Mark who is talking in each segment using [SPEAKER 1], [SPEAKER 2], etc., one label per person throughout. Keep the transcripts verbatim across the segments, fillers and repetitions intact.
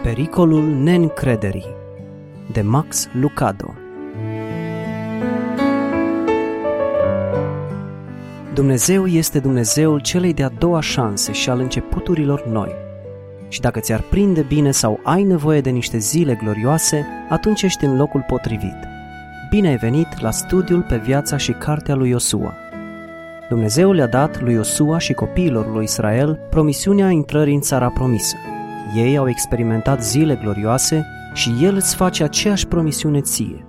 [SPEAKER 1] Pericolul neîncrederii de Max Lucado. Dumnezeu este Dumnezeul celei de-a doua șanse și al începuturilor noi. Și dacă ți-ar prinde bine sau ai nevoie de niște zile glorioase, atunci ești în locul potrivit. Bine ai venit la studiul pe viața și cartea lui Iosua. Dumnezeu le-a dat lui Iosua și copiilor lui Israel promisiunea intrării în țara promisă. Ei au experimentat zile glorioase și El îți face aceeași promisiune ție.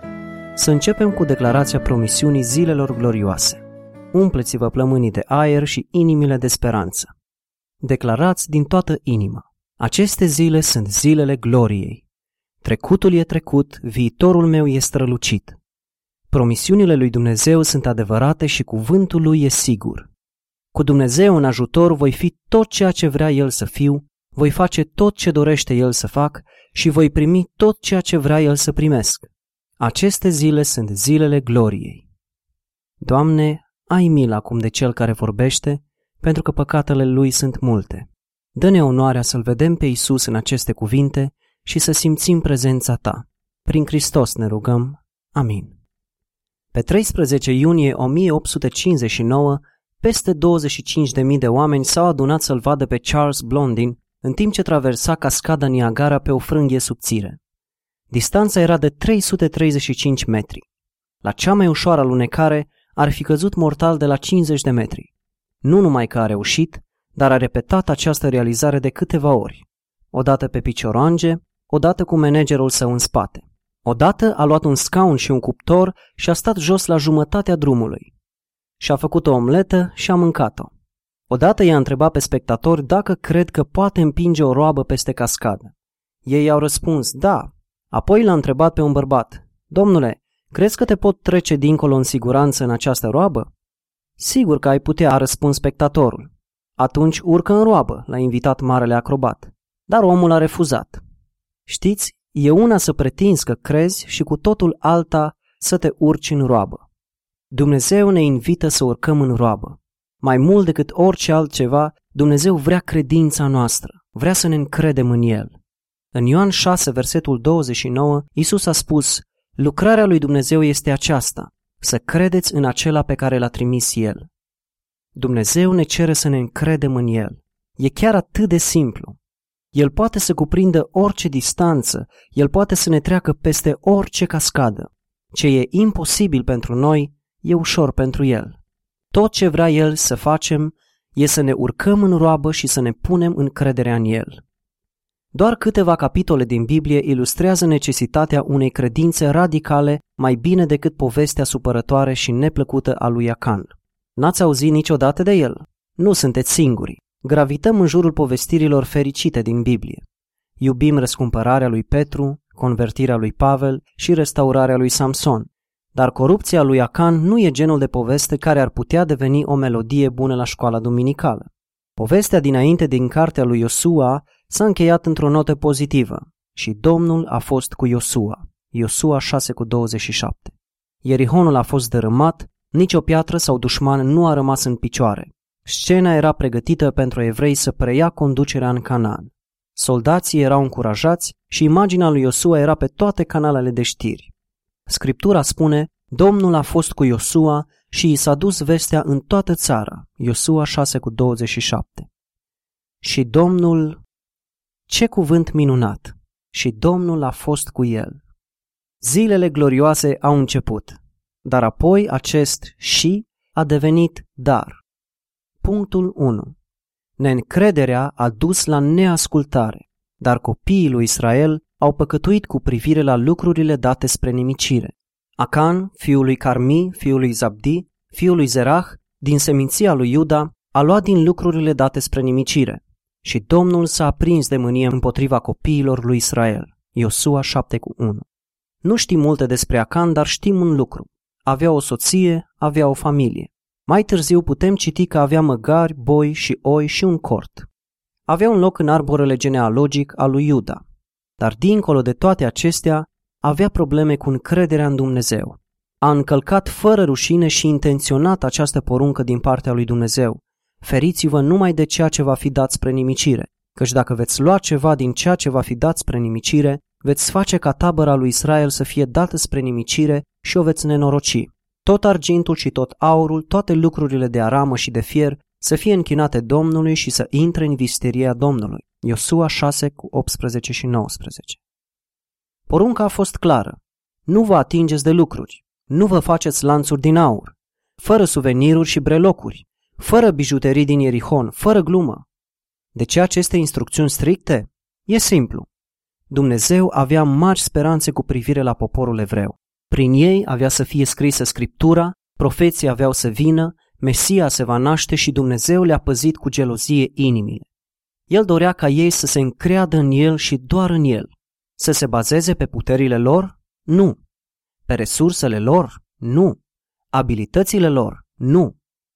[SPEAKER 1] Să începem cu declarația promisiunii zilelor glorioase. Umpleți-vă plămânii de aer și inimile de speranță. Declarați din toată inima. Aceste zile sunt zilele gloriei. Trecutul e trecut, viitorul meu e strălucit. Promisiunile lui Dumnezeu sunt adevărate și cuvântul lui e sigur. Cu Dumnezeu în ajutor voi fi tot ceea ce vrea El să fiu, voi face tot ce dorește El să fac și voi primi tot ceea ce vrea El să primesc. Aceste zile sunt zilele gloriei. Doamne, ai milă acum de cel care vorbește, pentru că păcatele lui sunt multe. Dă-ne onoarea să-L vedem pe Iisus în aceste cuvinte și să simțim prezența Ta. Prin Hristos ne rugăm. Amin. Pe treisprezece iunie o mie opt sute cincizeci și nouă, peste douăzeci și cinci de mii de oameni s-au adunat să-l vadă pe Charles Blondin în timp ce traversa cascada Niagara pe o frânghie subțire. Distanța era de trei sute treizeci și cinci metri. La cea mai ușoară alunecare ar fi căzut mortal de la cincizeci de metri. Nu numai că a reușit, dar a repetat această realizare de câteva ori. Odată pe picioroange, odată cu managerul său în spate. Odată a luat un scaun și un cuptor și a stat jos la jumătatea drumului. Și-a făcut o omletă și a mâncat-o. Odată i-a întrebat pe spectatori dacă cred că poate împinge o roabă peste cascadă. Ei i-au răspuns, da. Apoi l-a întrebat pe un bărbat, domnule, crezi că te pot trece dincolo în siguranță în această roabă? Sigur că ai putea, a răspuns spectatorul. Atunci urcă în roabă, l-a invitat marele acrobat. Dar omul a refuzat. Știți, e una să pretinzi că crezi și cu totul alta să te urci în roabă. Dumnezeu ne invită să urcăm în roabă. Mai mult decât orice altceva, Dumnezeu vrea credința noastră, vrea să ne încredem în El. În Ioan șase, versetul douăzeci și nouă, Iisus a spus, lucrarea lui Dumnezeu este aceasta, să credeți în acela pe care l-a trimis El. Dumnezeu ne cere să ne încredem în El. E chiar atât de simplu. El poate să cuprindă orice distanță, El poate să ne treacă peste orice cascadă. Ce e imposibil pentru noi, e ușor pentru El. Tot ce vrea El să facem e să ne urcăm în roabă și să ne punem încrederea în El. Doar câteva capitole din Biblie ilustrează necesitatea unei credințe radicale mai bine decât povestea supărătoare și neplăcută a lui Acan. N-ați auzit niciodată de el? Nu sunteți singuri. Gravităm în jurul povestirilor fericite din Biblie. Iubim răscumpărarea lui Petru, convertirea lui Pavel și restaurarea lui Samson. Dar corupția lui Acan nu e genul de poveste care ar putea deveni o melodie bună la școala duminicală. Povestea dinainte din cartea lui Iosua s-a încheiat într-o notă pozitivă și Domnul a fost cu Iosua. Iosua șase cu douăzeci și șapte. Ierihonul a fost dărâmat, nicio piatră sau dușman nu a rămas în picioare. Scena era pregătită pentru evrei să preia conducerea în Canaan. Soldații erau încurajați și imaginea lui Iosua era pe toate canalele de știri. Scriptura spune, Domnul a fost cu Iosua și i s-a dus vestea în toată țara. Iosua șase cu douăzeci și șapte. Și Domnul... Ce cuvânt minunat! Și Domnul a fost cu el. Zilele glorioase au început, dar apoi acest și a devenit dar. Punctul unu. Neîncrederea a dus la neascultare, dar copiii lui Israel au păcătuit cu privire la lucrurile date spre nimicire. Acan, fiul lui Carmi, fiul lui Zabdi, fiul lui Zerah, din seminția lui Iuda, a luat din lucrurile date spre nimicire. Și Domnul s-a aprins de mânie împotriva copiilor lui Israel. Iosua șapte cu unu. Nu știm multe despre Acan, dar știm un lucru. Avea o soție, avea o familie. Mai târziu putem citi că avea măgari, boi și oi și un cort. Avea un loc în arborele genealogic al lui Iuda. Dar dincolo de toate acestea, avea probleme cu încrederea în Dumnezeu. A încălcat fără rușine și intenționat această poruncă din partea lui Dumnezeu. Feriți-vă numai de ceea ce va fi dat spre nimicire. Căci dacă veți lua ceva din ceea ce va fi dat spre nimicire, veți face ca tabăra lui Israel să fie dată spre nimicire și o veți nenoroci. Tot argintul și tot aurul, toate lucrurile de aramă și de fier, să fie închinate Domnului și să intre în visteria Domnului. Iosua șase cu optsprezece și nouăsprezece. Porunca a fost clară. Nu vă atingeți de lucruri, nu vă faceți lanțuri din aur, fără suveniruri și brelocuri, fără bijuterii din Ierihon, fără glumă. De ce aceste instrucțiuni stricte? E simplu. Dumnezeu avea mari speranțe cu privire la poporul evreu. Prin ei avea să fie scrisă Scriptura, profeții aveau să vină, Mesia se va naște și Dumnezeu le-a păzit cu gelozie inimile. El dorea ca ei să se încreadă în El și doar în El. Să se bazeze pe puterile lor? Nu. Pe resursele lor? Nu. Abilitățile lor? Nu.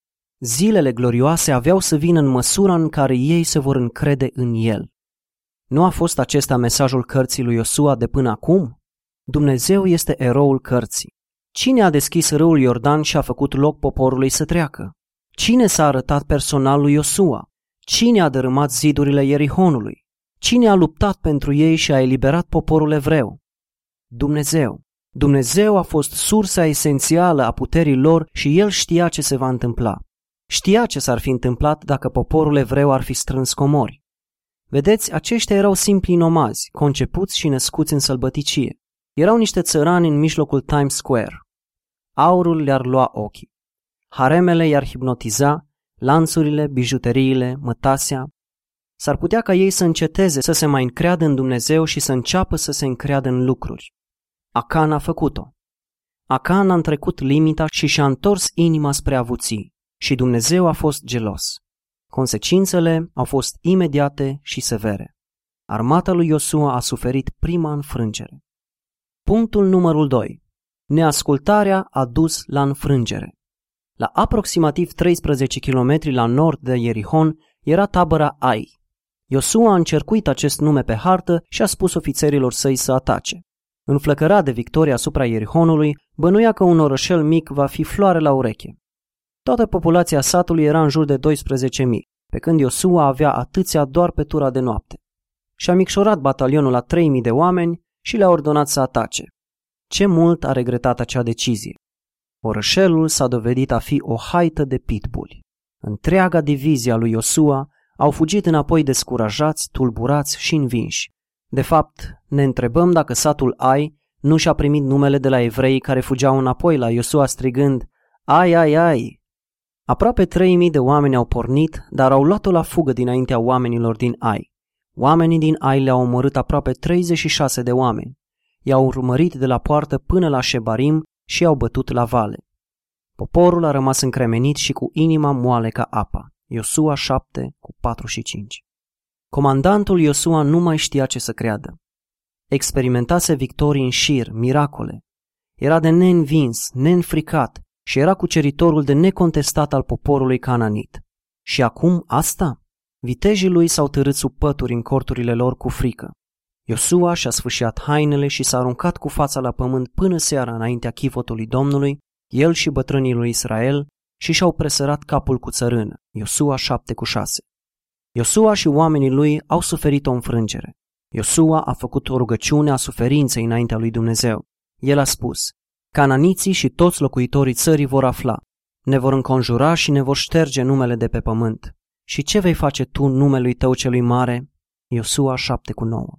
[SPEAKER 1] Zilele glorioase aveau să vină în măsura în care ei se vor încrede în El. Nu a fost acesta mesajul cărții lui Iosua de până acum? Dumnezeu este eroul cărții. Cine a deschis râul Iordan și a făcut loc poporului să treacă? Cine s-a arătat personal lui Iosua? Cine a dărâmat zidurile Ierihonului? Cine a luptat pentru ei și a eliberat poporul evreu? Dumnezeu. Dumnezeu a fost sursa esențială a puterii lor și El știa ce se va întâmpla. Știa ce s-ar fi întâmplat dacă poporul evreu ar fi strâns comori. Vedeți, aceștia erau simpli nomazi, concepuți și născuți în sălbăticie. Erau niște țărani în mijlocul Times Square. Aurul le-ar lua ochii. Haremele i-ar hipnotiza, lanțurile, bijuteriile, mătasea. S-ar putea ca ei să înceteze să se mai încreadă în Dumnezeu și să înceapă să se încreadă în lucruri. Acan a făcut-o. Acan a întrecut limita și și-a întors inima spre avuții și Dumnezeu a fost gelos. Consecințele au fost imediate și severe. Armata lui Iosua a suferit prima înfrângere. Punctul numărul doi. Neascultarea a dus la înfrângere. La aproximativ treisprezece kilometri la nord de Ierihon era tabăra Ai. Iosua a încercuit acest nume pe hartă și a spus ofițerilor săi să atace. Înflăcărat de victoria asupra Ierihonului, bănuia că un orășel mic va fi floare la ureche. Toată populația satului era în jur de doisprezece mii, pe când Iosua avea atâția doar pe tura de noapte. Și-a micșorat batalionul la trei mii de oameni și le-a ordonat să atace. Ce mult a regretat acea decizie. Orășelul s-a dovedit a fi o haită de pitbulli. Întreaga divizie a lui Iosua au fugit înapoi descurajați, tulburați și învinși. De fapt, ne întrebăm dacă satul Ai nu și-a primit numele de la evrei care fugeau înapoi la Iosua strigând: Ai, ai, ai! Aproape trei mii de oameni au pornit, dar au luat-o la fugă dinaintea oamenilor din Ai. Oamenii din Ai le-au omorât aproape treizeci și șase de oameni. I-au urmărit de la poartă până la Shebarim și i-au bătut la vale. Poporul a rămas încremenit și cu inima moale ca apa. Iosua șapte cu patru și cinci. Comandantul Iosua nu mai știa ce să creadă. Experimentase victorii în șir, miracole. Era de neînvins, neînfricat și era cuceritorul de necontestat al poporului cananit. Și acum asta? Vitejii lui s-au târât sub pături în corturile lor cu frică. Iosua și-a sfâșiat hainele și s-a aruncat cu fața la pământ până seara înaintea chivotului Domnului, el și bătrânii lui Israel, și și-au presărat capul cu țărână. Iosua șapte cu șase. Iosua și oamenii lui au suferit o înfrângere. Iosua a făcut o rugăciune a suferinței înaintea lui Dumnezeu. El a spus: Cananiții și toți locuitorii țării vor afla, ne vor înconjura și ne vor șterge numele de pe pământ. Și ce vei face tu numelui tău celui mare? Iosua șapte cu nouă.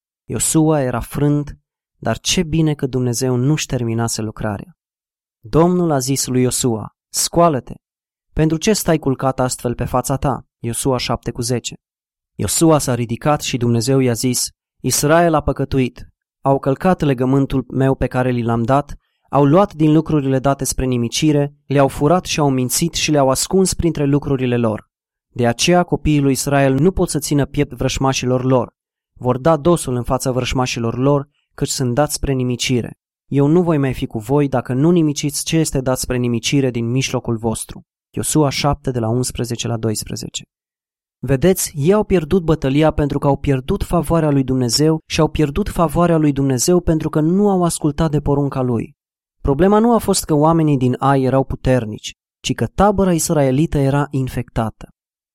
[SPEAKER 1] Iosua era frânt, dar ce bine că Dumnezeu nu-și terminase lucrarea. Domnul a zis lui Iosua: scoală-te! Pentru ce stai culcat astfel pe fața ta? Iosua șapte cu zece. Iosua s-a ridicat și Dumnezeu i-a zis: Israel a păcătuit, au călcat legământul meu pe care li l-am dat, au luat din lucrurile date spre nimicire, le-au furat și au mințit și le-au ascuns printre lucrurile lor. De aceea copiii lui Israel nu pot să țină piept vrășmașilor lor. Vor da dosul în fața vrășmașilor lor, căci sunt dați spre nimicire. Eu nu voi mai fi cu voi dacă nu nimiciți ce este dat spre nimicire din mijlocul vostru. Iosua șapte de la unsprezece la doisprezece. Vedeți, ei au pierdut bătălia pentru că au pierdut favoarea lui Dumnezeu și au pierdut favoarea lui Dumnezeu pentru că nu au ascultat de porunca lui. Problema nu a fost că oamenii din Ai erau puternici, ci că tabăra israelită era infectată.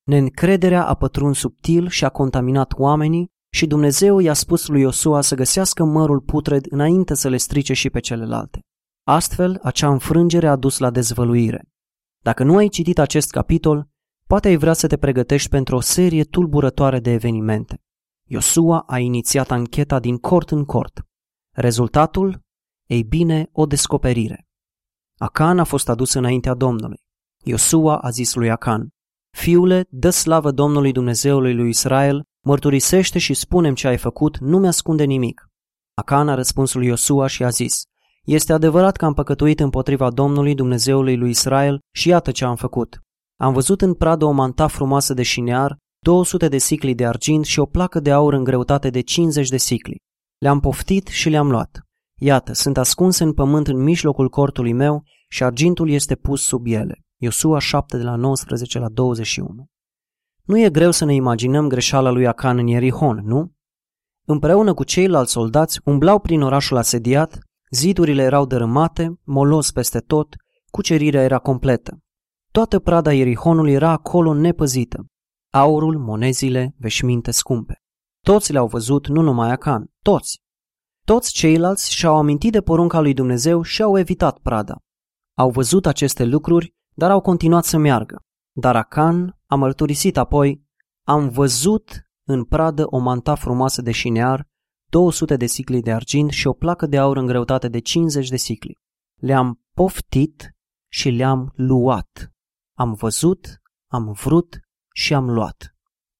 [SPEAKER 1] Neîncrederea a pătruns subtil și a contaminat oamenii și Dumnezeu i-a spus lui Iosua să găsească mărul putred înainte să le strice și pe celelalte. Astfel, acea înfrângere a dus la dezvăluire. Dacă nu ai citit acest capitol, poate ai vrea să te pregătești pentru o serie tulburătoare de evenimente. Iosua a inițiat ancheta din cort în cort. Rezultatul? Ei bine, o descoperire. Acan a fost adus înaintea Domnului. Iosua a zis lui Acan: Fiule, dă slavă Domnului Dumnezeului lui Israel, mărturisește și spune-mi ce ai făcut, nu mi-ascunde nimic. Acan a răspuns lui Iosua și a zis: Este adevărat că am păcătuit împotriva Domnului Dumnezeului lui Israel și iată ce am făcut. Am văzut în pradă o manta frumoasă de șinear, două sute de sicli de argint și o placă de aur în greutate de cincizeci de sicli. Le-am poftit și le-am luat. Iată, sunt ascunse în pământ în mijlocul cortului meu și argintul este pus sub ele. Iosua șapte de la nouăsprezece la douăzeci și unu. Nu e greu să ne imaginăm greșeala lui Acan în Ierihon, nu? Împreună cu ceilalți soldați umblau prin orașul asediat, zidurile erau dărâmate, molos peste tot, cucerirea era completă. Toată prada Ierihonului era acolo nepăzită. Aurul, monezile, veșminte scumpe. Toți le-au văzut, nu numai Acan, toți. Toți ceilalți și-au amintit de porunca lui Dumnezeu și au evitat prada. Au văzut aceste lucruri, dar au continuat să meargă. Dar Acan a mărturisit apoi: Am văzut în pradă o manta frumoasă de șinear, două sute de sicli de argint și o placă de aur în greutate de cincizeci de sicli. Le-am poftit și le-am luat. Am văzut, am vrut și am luat.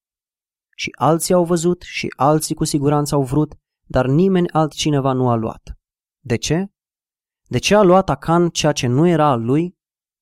[SPEAKER 1] Și alții au văzut și alții cu siguranță au vrut, dar nimeni altcineva nu a luat. De ce? De ce a luat Acan ceea ce nu era al lui?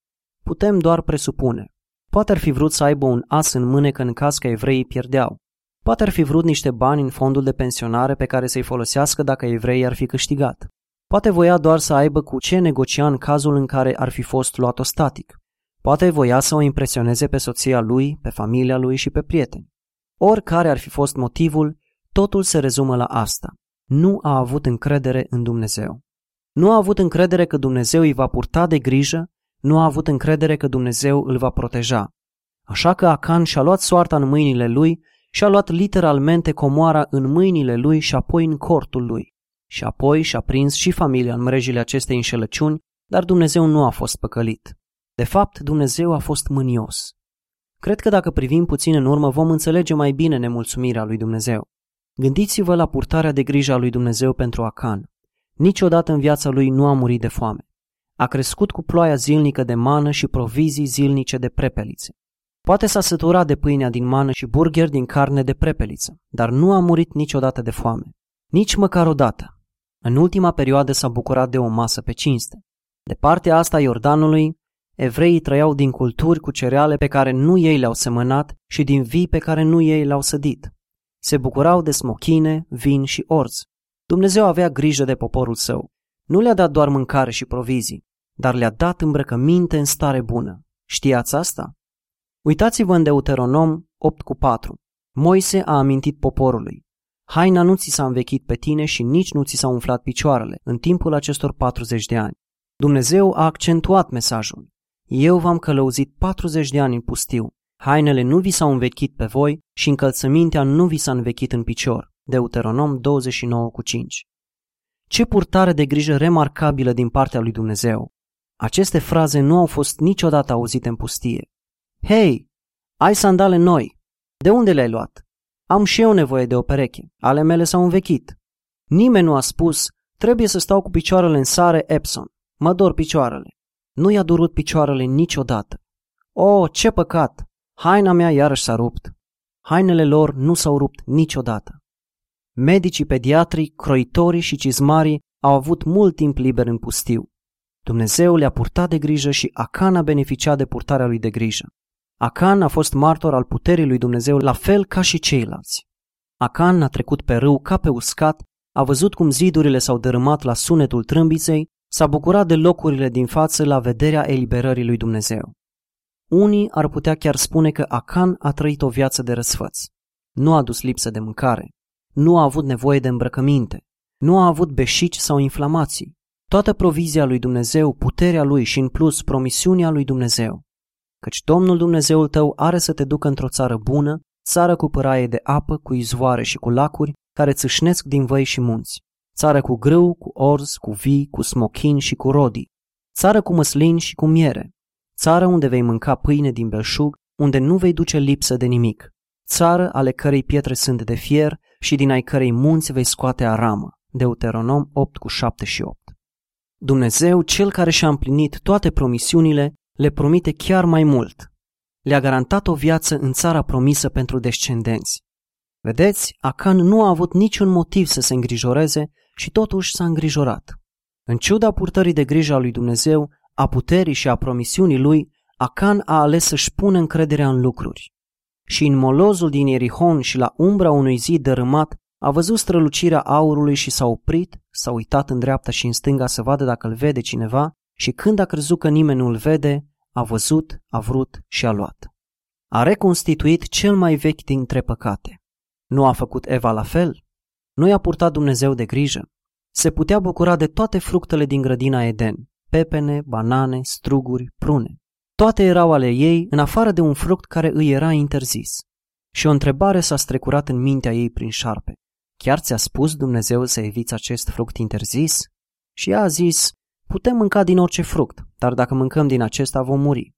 [SPEAKER 1] Putem doar presupune. Poate ar fi vrut să aibă un as în mânecă în caz că evreii pierdeau. Poate ar fi vrut niște bani în fondul de pensionare pe care să-i folosească dacă evreii ar fi câștigat. Poate voia doar să aibă cu ce negocia în cazul în care ar fi fost luat ostatic. Poate voia să o impresioneze pe soția lui, pe familia lui și pe prieteni. Oricare ar fi fost motivul, totul se rezumă la asta. Nu a avut încredere în Dumnezeu. Nu a avut încredere că Dumnezeu îi va purta de grijă, nu a avut încredere că Dumnezeu îl va proteja. Așa că Acan și-a luat soarta în mâinile lui și a luat literalmente comoara în mâinile lui și apoi în cortul lui. Și apoi și-a prins și familia în mrejile acestei înșelăciuni, dar Dumnezeu nu a fost păcălit. De fapt, Dumnezeu a fost mânios. Cred că dacă privim puțin în urmă, vom înțelege mai bine nemulțumirea lui Dumnezeu. Gândiți-vă la purtarea de grijă a lui Dumnezeu pentru Acan. Niciodată în viața lui nu a murit de foame. A crescut cu ploaia zilnică de mană și provizii zilnice de prepelițe. Poate s-a săturat de pâinea din mană și burgeri din carne de prepeliță, dar nu a murit niciodată de foame. Nici măcar odată. În ultima perioadă s-a bucurat de o masă pe cinste. De partea asta a Iordanului, evreii trăiau din culturi cu cereale pe care nu ei le-au semănat și din vii pe care nu ei le-au sădit. Se bucurau de smochine, vin și orz. Dumnezeu avea grijă de poporul său. Nu le-a dat doar mâncare și provizii, dar le-a dat îmbrăcăminte în stare bună. Știați asta? Uitați-vă în Deuteronom opt cu patru. Moise a amintit poporului: haina nu ți s-a învechit pe tine și nici nu ți s-au umflat picioarele în timpul acestor patruzeci de ani. Dumnezeu a accentuat mesajul: eu v-am călăuzit patruzeci de ani în pustiu. Hainele nu vi s-au învechit pe voi și încălțămintea nu vi s-a învechit în picior. Deuteronom douăzeci și nouă cu cinci. Ce purtare de grijă remarcabilă din partea lui Dumnezeu! Aceste fraze nu au fost niciodată auzite în pustie. Hei, ai sandale noi! De unde le-ai luat? Am și eu nevoie de o pereche. Ale mele s-au învechit. Nimeni nu a spus: trebuie să stau cu picioarele în sare Epson. Mă dor picioarele. Nu i-a durut picioarele niciodată. Oh, ce păcat! Haina mea iarăși s-a rupt. Hainele lor nu s-au rupt niciodată. Medicii pediatrii, croitorii și cizmarii au avut mult timp liber în pustiu. Dumnezeu le-a purtat de grijă și Acan a beneficiat de purtarea lui de grijă. Acan a fost martor al puterii lui Dumnezeu la fel ca și ceilalți. Acan a trecut pe râu ca pe uscat, a văzut cum zidurile s-au dărâmat la sunetul trâmbiței, s-a bucurat de locurile din față la vederea eliberării lui Dumnezeu. Unii ar putea chiar spune că Acan a trăit o viață de răsfăț. Nu a dus lipsă de mâncare, nu a avut nevoie de îmbrăcăminte, nu a avut beșici sau inflamații. Toată provizia lui Dumnezeu, puterea lui și în plus promisiunea lui Dumnezeu. căci Domnul Dumnezeul tău are să te ducă într-o țară bună, țară cu pâraie de apă, cu izvoare și cu lacuri, care țâșnesc din văi și munți, țară cu grâu, cu orz, cu vii, cu smochin și cu rodii, țară cu măslini și cu miere, țară unde vei mânca pâine din belșug, unde nu vei duce lipsă de nimic, țară ale cărei pietre sunt de fier și din ai cărei munți vei scoate aramă. Deuteronom opt cu șapte și opt. Dumnezeu, Cel care și-a împlinit toate promisiunile, le promite chiar mai mult. Le-a garantat o viață în țara promisă pentru descendenți. Vedeți, Acan nu a avut niciun motiv să se îngrijoreze și totuși s-a îngrijorat. În ciuda purtării de grijă a lui Dumnezeu, a puterii și a promisiunii lui, Acan a ales să-și pună încrederea în lucruri. Și în molozul din Ierihon și la umbra unui zid dărâmat, a văzut strălucirea aurului și s-a oprit, s-a uitat în dreapta și în stânga să vadă dacă îl vede cineva și când a crezut că nimeni nu îl vede, a văzut, a vrut și a luat. A reconstituit cel mai vechi dintre păcate. Nu a făcut Eva la fel? Nu i-a purtat Dumnezeu de grijă? Se putea bucura de toate fructele din grădina Eden, pepene, banane, struguri, prune. Toate erau ale ei, în afară de un fruct care îi era interzis. Și o întrebare s-a strecurat în mintea ei prin șarpe. Chiar ți-a spus Dumnezeu să eviți acest fruct interzis? Și ea a zis, putem mânca din orice fruct, dar dacă mâncăm din acesta vom muri.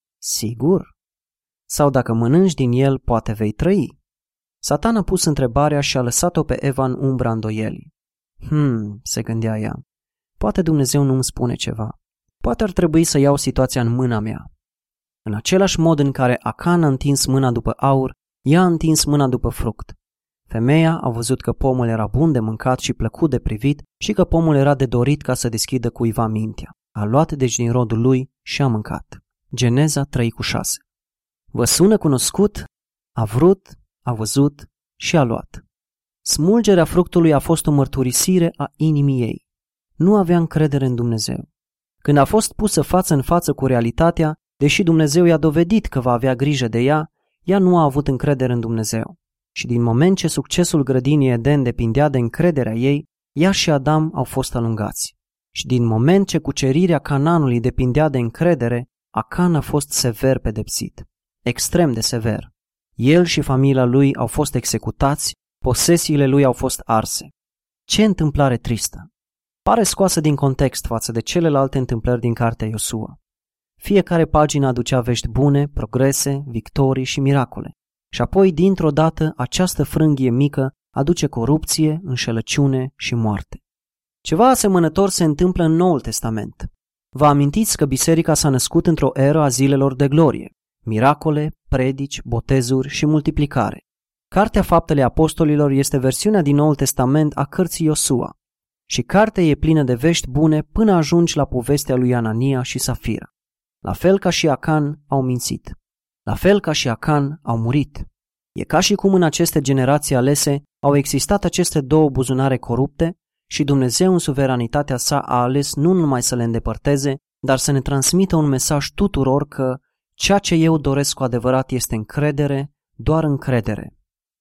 [SPEAKER 1] Sigur? Sau dacă mănânci din el, poate vei trăi. Satan a pus întrebarea și a lăsat-o pe Eva în umbra îndoielii. Hmm, se gândea ea, poate Dumnezeu nu îmi spune ceva. Poate ar trebui să iau situația în mâna mea. În același mod în care Acan a întins mâna după aur, ea a întins mâna după fruct. Femeia a văzut că pomul era bun de mâncat și plăcut de privit și că pomul era de dorit ca să deschidă cuiva mintea. A luat deci din rodul lui și a mâncat. Geneza trei cu șase. Vă sună cunoscut? A vrut, a văzut și a luat. Smulgerea fructului a fost o mărturisire a inimii ei. Nu avea încredere în Dumnezeu. Când a fost pusă față în față cu realitatea, deși Dumnezeu i-a dovedit că va avea grijă de ea, ea nu a avut încredere în Dumnezeu. Și din moment ce succesul grădinii Eden depindea de încrederea ei, ea și Adam au fost alungați. Și din moment ce cucerirea Canaanului depindea de încredere, Acan a fost sever pedepsit. Extrem de sever. El și familia lui au fost executați, posesiile lui au fost arse. Ce întâmplare tristă! Pare scoasă din context față de celelalte întâmplări din cartea Iosua. Fiecare pagină aducea vești bune, progrese, victorii și miracole. Și apoi, dintr-o dată, această frânghie mică aduce corupție, înșelăciune și moarte. Ceva asemănător se întâmplă în Noul Testament. Vă amintiți că biserica s-a născut într-o eră a zilelor de glorie. Miracole, predici, botezuri și multiplicare. Cartea Faptele Apostolilor este versiunea din Noul Testament a cărții Iosua. Și cartea e plină de vești bune până ajungi la povestea lui Anania și Safira. La fel ca și Acan au mințit. La fel ca și Acan au murit. E ca și cum în aceste generații alese au existat aceste două buzunare corupte și Dumnezeu în suveranitatea sa a ales nu numai să le îndepărteze, dar să ne transmită un mesaj tuturor că ceea ce eu doresc cu adevărat este încredere, doar încredere.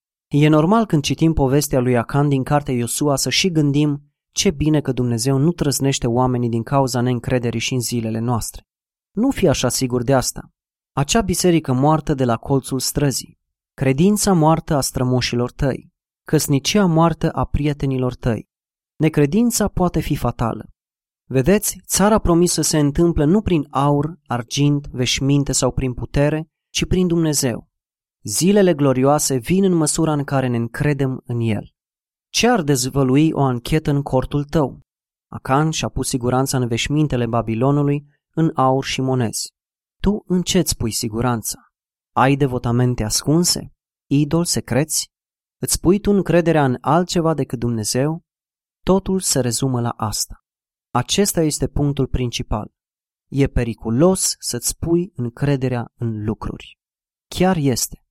[SPEAKER 1] E normal când citim povestea lui Acan din cartea Iosua să și gândim ce bine că Dumnezeu nu trăznește oamenii din cauza neîncrederii și în zilele noastre. Nu fi așa sigur de asta. Acea biserică moartă de la colțul străzii, credința moartă a strămoșilor tăi, căsnicia moartă a prietenilor tăi. Necredința poate fi fatală. Vedeți, țara promisă se întâmplă nu prin aur, argint, veșminte sau prin putere, ci prin Dumnezeu. Zilele glorioase vin în măsura în care ne încredem în El. Ce ar dezvălui o anchetă în cortul tău? Acan și-a pus siguranța în veșmintele Babilonului, în aur și monezi. Tu în ce-ți pui siguranța? Ai devotamente ascunse? Idoli secreți? Îți pui tu încrederea în altceva decât Dumnezeu? Totul se rezumă la asta. Acesta este punctul principal. E periculos să-ți pui încrederea în lucruri. Chiar este.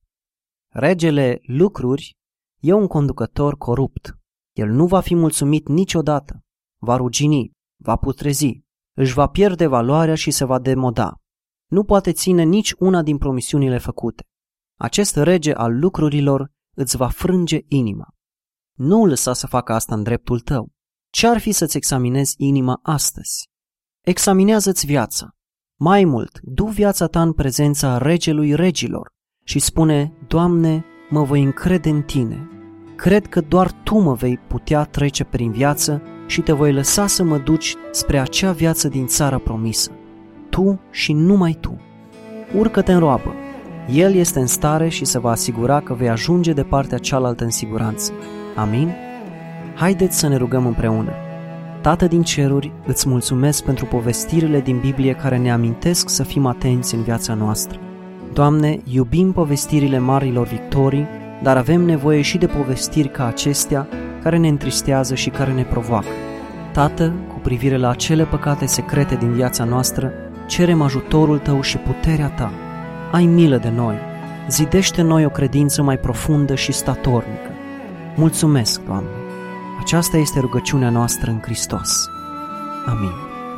[SPEAKER 1] Regele lucruri e un conducător corupt. El nu va fi mulțumit niciodată. Va rugini, va putrezi, își va pierde valoarea și se va demoda. Nu poate ține nici una din promisiunile făcute. Acest rege al lucrurilor îți va frânge inima. Nu lăsa să facă asta în dreptul tău. Ce-ar fi să-ți examinezi inima astăzi? Examinează-ți viața. Mai mult, du viața ta în prezența Regelui Regilor și spune: Doamne, mă voi încrede în Tine. Cred că doar Tu mă vei putea trece prin viață și Te voi lăsa să mă duci spre acea viață din țara promisă. Tu și numai Tu. Urcă-te în roabă. El este în stare și se va asigura că vei ajunge de partea cealaltă în siguranță. Amin? Haideți să ne rugăm împreună. Tată din ceruri, îți mulțumesc pentru povestirile din Biblie care ne amintesc să fim atenți în viața noastră. Doamne, iubim povestirile marilor victorii, dar avem nevoie și de povestiri ca acestea care ne întristează și care ne provoacă. Tată, cu privire la acele păcate secrete din viața noastră, cerem ajutorul Tău și puterea Ta. Ai milă de noi, zidește în noi o credință mai profundă și statornică. Mulțumesc, Doamne! Aceasta este rugăciunea noastră în Hristos. Amin.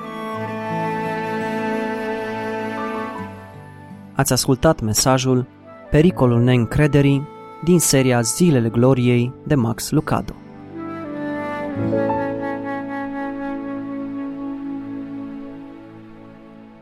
[SPEAKER 1] Ați ascultat mesajul Pericolul neîncrederii din seria Zilele Gloriei de Max Lucado.